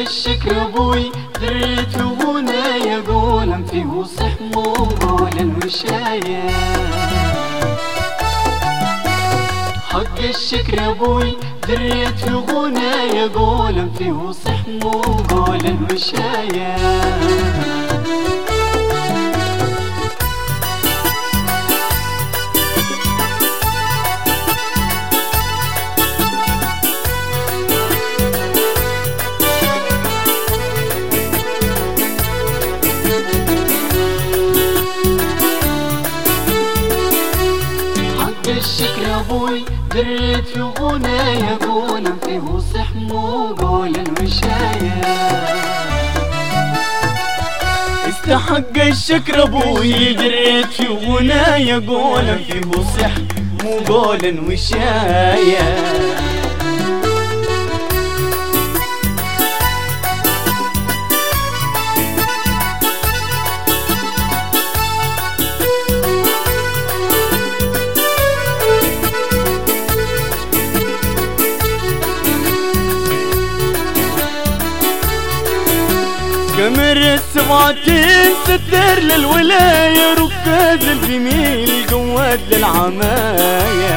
الشكر ابوي دريت وغنى يقولن فيه صح مو قولا وشاية. حق الشكر ابوي دريت وغنى يقولن فيه صح مو قولا وشاية. الشكر ابوي دريت في غنى يقولن فيه صح مو قولا وشاية. استحق الشكر ابوي دريت في غنى يقولن فيه صح مو قولا وشاية. قمر السبعتين ستر للولاية ركاد للجميل قواد للعماية.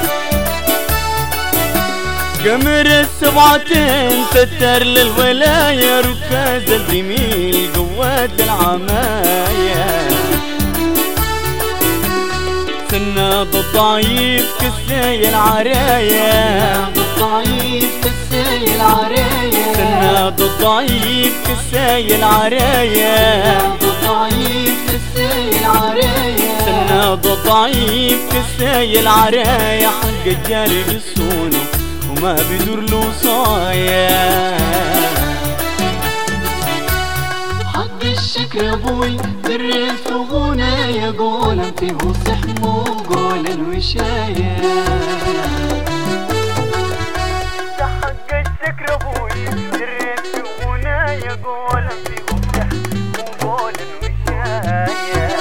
قمر السبعتين ستر للولاية ركاد للجميل قواد للعماية. سناد الضعيف كساي العراية، الضعيف كساي العراية، سناد الضعيف كساي العراية، الضعيف كساي العراية، سناد الضعيف كساي العراية. حق الجاري بالصونه وما بيدور له صايا. حق الشكر ابوي دريت في غنى يقولن فيه صح مو قولا وشاية. حق الشكر ابوي دريت في غنى يقولن فيه صح مو قولا وشاية.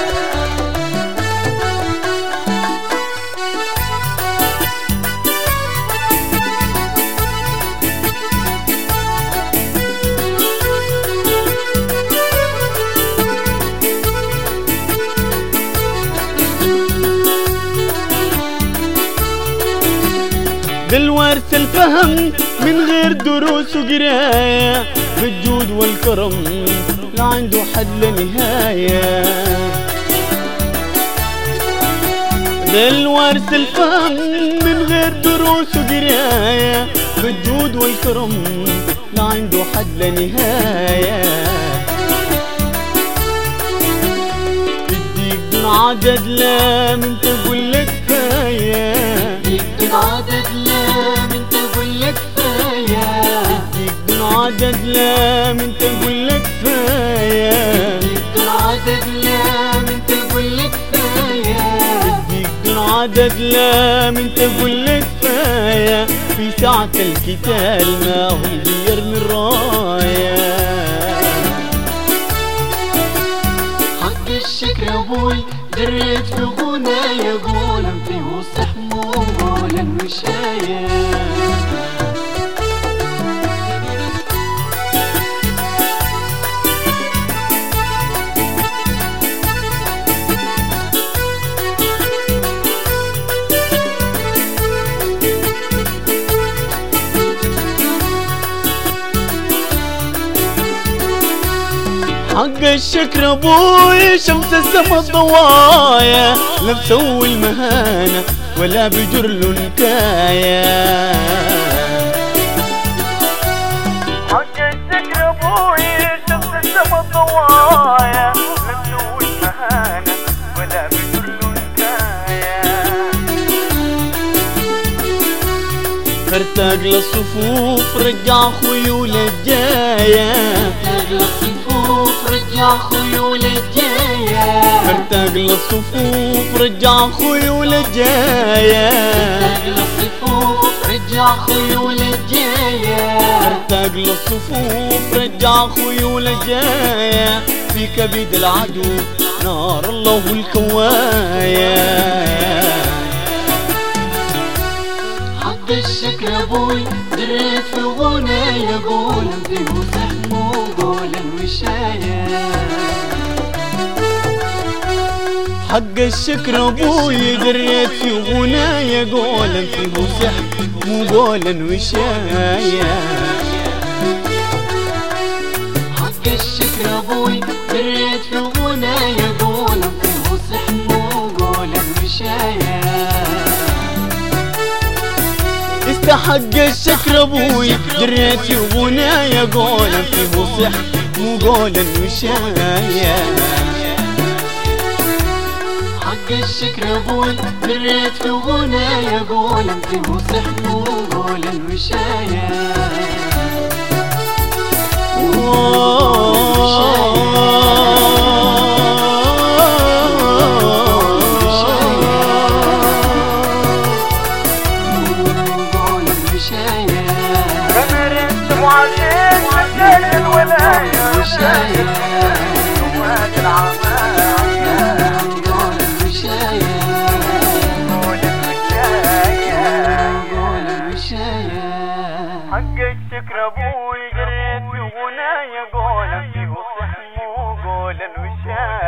بالورث الفهم من غير دروس وقراية، بالجود والكرم لا عنده حد لنهاية. بالورث الفهم من غير دروس وقراية، بالجود والكرم لا عنده حد لنهاية. يديك دون عدد لا من تقول لك كفاية، يديك دون عدد لا من تقول لك كفاية، يديك دون عدد لا من تقول لك كفاية، يديك دون عدد لا من تقول لك كفاية، يديك دون عدد لا من تقول لك كفاية. في ساعة القتال ما هو بيرمي الراية. حق الشكر ابوي دريت في غنى يقولن فيه صح مو قولا وشاية. حق الشكر ابوي شمس السما الضوايا، لا بسوي المهانة ولا بجر له نكاية. حق الشكر ابوي شمس السما الضوايا، لا بسوي المهانة ولا بجر له نكاية. ارتاق للصفوف رجع خيول الجاية، رجع خيول الجاية، ارتاق للصفوف رجع خيول الجاية، ارتاق للصفوف رجع خيول الجاية، ارتاق للصفوف رجع خيول الجاية. في كبد العدو نار الله الكواية. حق الشكر ابوي دريت في غنايا قولا فيه صحن وقولا وشايا. حق الشكر ابوي دريت في غنايا قولا فيه صحن وقولا وشايا. حق الشكر ابوي دريت في غنايا قولا فيه صحن وقولا وشايا. استحق الشكر ابوي دريت في غنايا قولا فيه صحن وقولا وشايا. حق الشكر ابوي دريت في غنايا قولا فيه صحن وقولا وشايا. حق الشكر ابوي دريت في غنايا قولا فيه صحن وقولا وشايا.